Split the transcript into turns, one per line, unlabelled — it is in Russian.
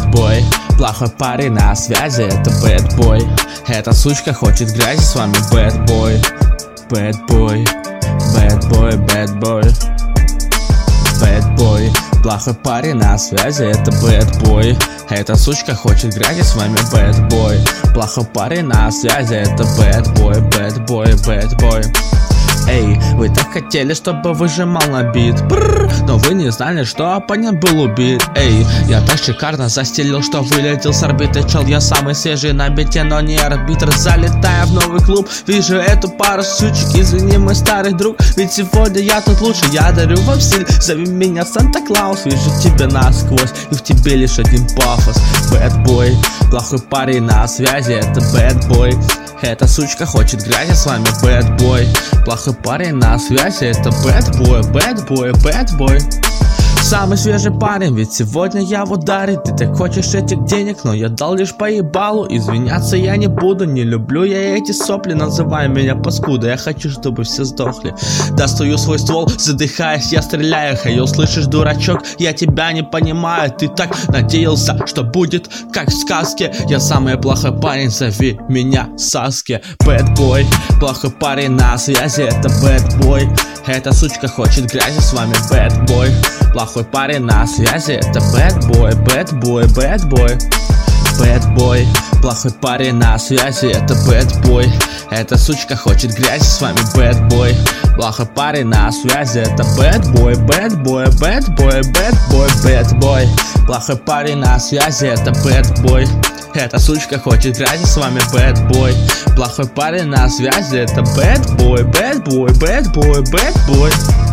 bad boy. Плохой парень на связи, это bad boy. Эта сучка хочет грязи, с вами bad boy. Bad boy, bad boy, bad boy. Bad boy. Плохой парень на связи, это bad boy. Эта сучка хочет грязи, с вами bad boy. Плохой парень на связи, это bad boy, bad boy, bad boy. Эй, вы так хотели, чтобы выжимал на бит, но вы не знали, что оппонент был убит. Эй, я так шикарно застелил, что вылетел с орбиты. Чел, я самый свежий на бите, но не арбитр. Залетая в новый клуб, вижу эту пару сучек. Извини, мой старый друг, ведь сегодня я тут лучше. Я дарю вам стиль, зови меня Санта-Клаус. Вижу тебя насквозь, и в тебе лишь один пафос. Bad boy, плохой парень на связи, это bad boy. Эта сучка хочет грязи, с вами bad boy. Плохой парень на связи, это bad boy, bad boy, bad boy. Самый свежий парень, ведь сегодня я в ударе. Ты так хочешь этих денег, но я дал лишь по ебалу. Извиняться я не буду, не люблю я эти сопли. Называй меня паскудой, я хочу, чтобы все сдохли. Достаю свой ствол, задыхаясь, я стреляю. Хей, слышишь, дурачок, я тебя не понимаю. Ты так надеялся, что будет как в сказке. Я самый плохой парень, зови меня Саски. Bad boy, плохой парень на связи, это bad boy. Эта сучка хочет грязи, с вами bad boy. Плохой парень на связи, это bad boy, bad boy, bad boy. Bad boy, плохой парень на связи, это bad boy. Эта сучка хочет грязи, с вами bad boy. Плохой парень на связи, это bad boy, bad boy, bad boy, bad boy, bad boy. Плохой парень на связи, это bad boy. Эта сучка хочет грязи, с вами bad boy. Плохой парень на связи, это bad boy, bad boy, bad boy, bad boy.